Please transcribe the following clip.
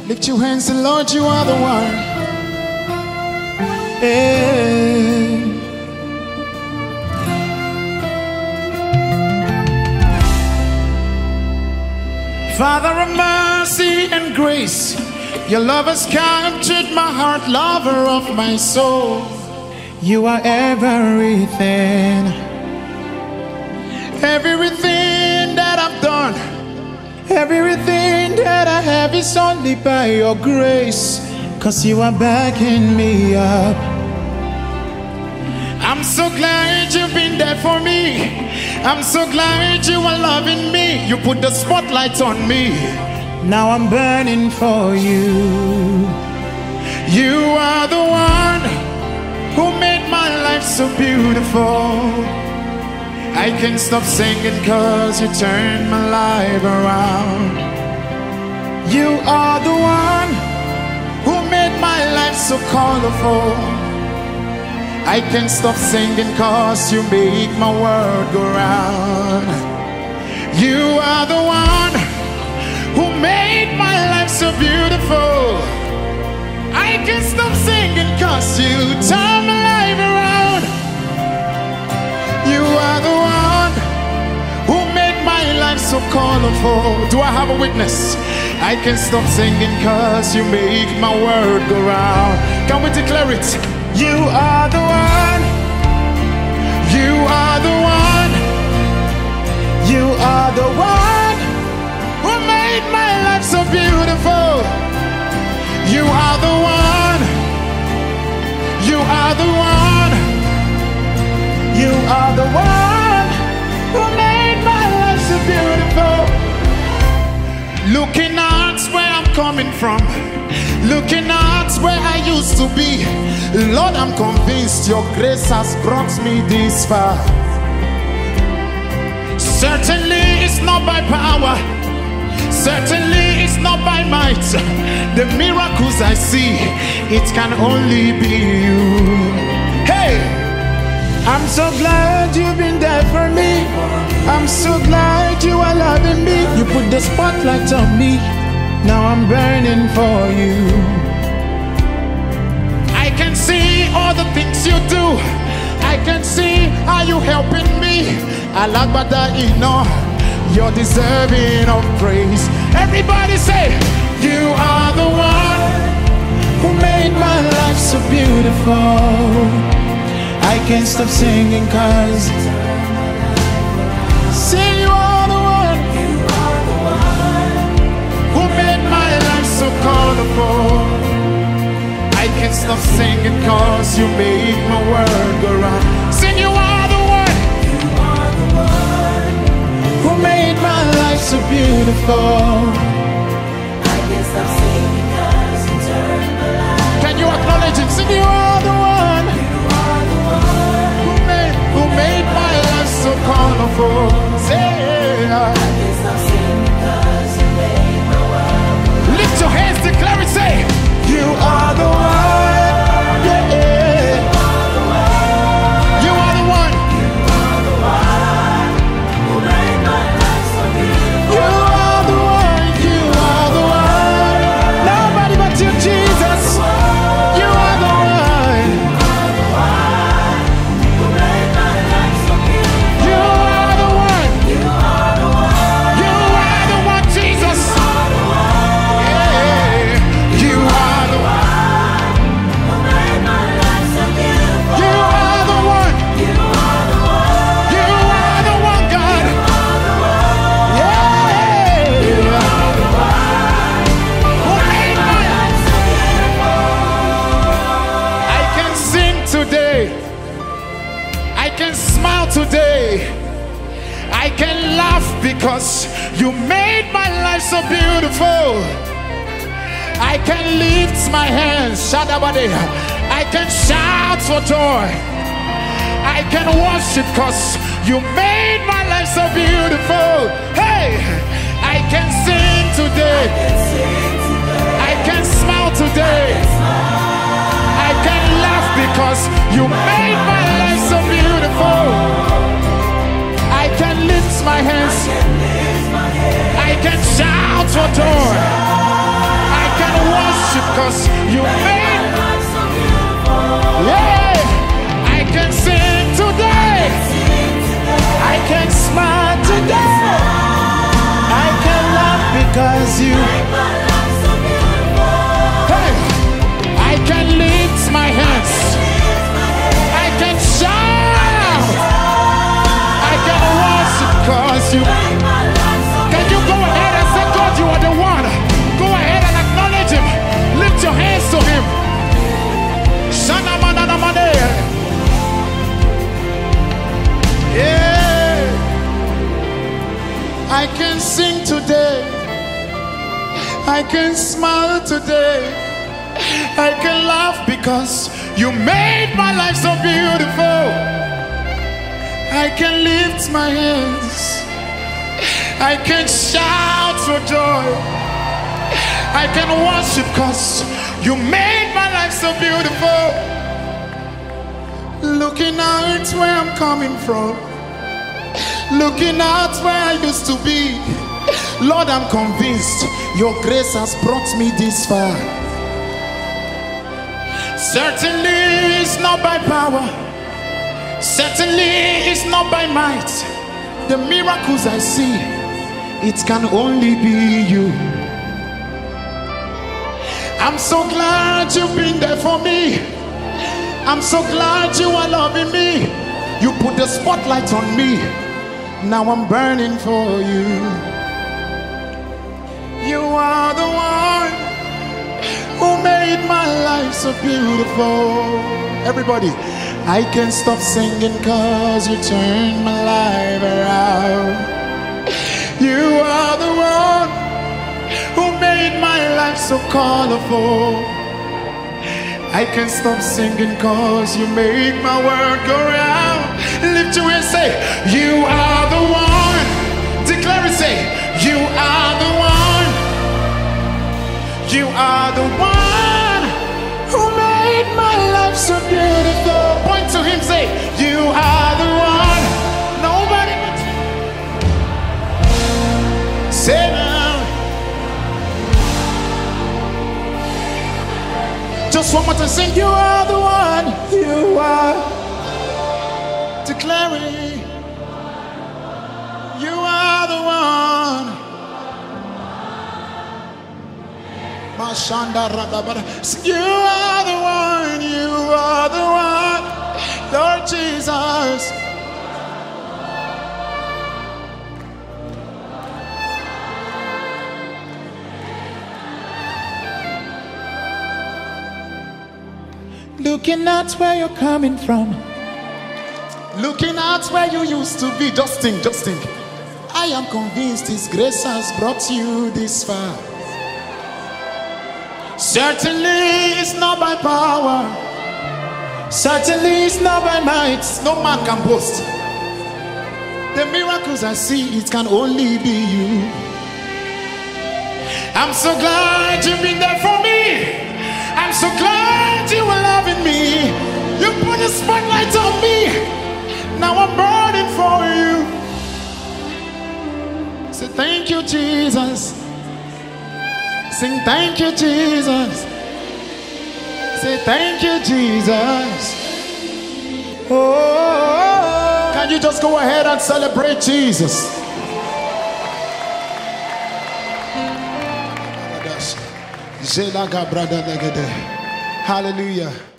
Lift your hands and Lord, you are the one. Hey. Father of mercy and grace, your love has captured my heart, lover of my soul. You are everything, everything that I've done, everything that I have is only by your grace, 'cause you are backing me up. I'm so glad you've been there for me. I'm so glad you are loving me. You put the spotlight on me. Now I'm burning for you. You are the one who made my life so beautiful. I can't stop singing 'cause you turned my life around. You are the one who made my life so colorful. I can't stop singing 'cause you make my world go round. You are the one who made my life so beautiful. I can't stop singing 'cause you turn my life around. You are the one who made my life so colorful. Do I have a witness? I can't stop singing 'cause you make my world go round. Can we declare it? You are the one. You are the one. You are the one who made my life so beautiful. You are the one. You are the one. You are the one who made my life so beautiful. Looking at where I'm coming from, looking at where I used to be, Lord, I'm convinced your grace has brought me this far. Certainly it's not by power, certainly it's not by might. The miracles I see, it can only be you. Hey, I'm so glad you've been there for me. I'm so glad you are loving me. You put the spotlight on me. Now I'm burning for you. I can see all the things you do. I can see how you helping me. Alagbada ino, you're deserving of praise. Everybody say, you are the one who made my life so beautiful. I can't stop singing 'cause say you are the one. You are the one who made my life so colorful. I can't stop singing 'cause you made my world go round. Sing, you are the one. You are the one who made my life so beautiful. I can't stop singing 'cause you turned my life. Can you acknowledge it? Sing, you are the one. You are the one who made my life so colorful. Say, I can't stop singing 'cause you made my world go round. Lift your hands, declare it, say, you are the one. Yeah, yeah. You are the one. You are the one who made my life so beautiful. You are the one. You are the one. Nobody but you, Jesus. You are the one. You are the one who made my life so beautiful. You are the one. You are the one. You are the one, Jesus. You are the one. Yeah. You are the one. Today I can laugh because you made my life so beautiful. I can lift my hands, Shadabade. I can shout for joy. I can worship because you made my life so beautiful. Hey, I can sing today. I can smile today. I can laugh because you made my life so beautiful. I can lift my hands. I can shout for joy. I can can worship cause you made my life so beautiful. Yeah, I can sing today. I can smile today. I can laugh because you made my life so beautiful. Hey, I can lift my hands. I can shout. I can worship cause you made my life so beautiful. Can you go ahead and say, God, you are the one? Go ahead and acknowledge him. Lift your hands to him. Shana manana mane. Yeah. I can sing today. I can smile today. I can laugh because you made my life so beautiful. I can lift my hands. I can shout for joy. I can worship because you made my life so beautiful. Looking out where I'm coming from, looking out where I used to be, Lord, I'm convinced your grace has brought me this far. Certainly it's not by power, certainly it's not by might. The miracles I see, it can only be you. I'm so glad you've been there for me. I'm so glad you are loving me. You put the spotlight on me. Now I'm burning for you. You are the one who made my life so beautiful. Everybody, I can't stop singing cause you turned my life around. You are the one who made my life so colorful. I can't stop singing cause you make my world go round. Lift your hands, say, you are the one. Declare it, say, you are the one. You are the one who made my life so beautiful. Point to him, say, you are the one. Nobody but you. Say now. Just one more to sing, you are the one. You are declaring. You are the one. Mashanda Radabara. You are the one. You are the one. Lord Jesus. Looking at where you're coming from, looking at where you used to be. Just think, just think. I am convinced his grace has brought you this far. Certainly it's not by power, certainly it's not by might. No man can boast. The miracles I see, it can only be you. I'm so glad you've been there for me. I'm so glad you were loving me. You put a spotlight on me. Now I'm burning for you. Say thank you, Jesus. Sing thank you, Jesus. Say thank you, Jesus. Oh, can you just go ahead and celebrate Jesus? Hallelujah.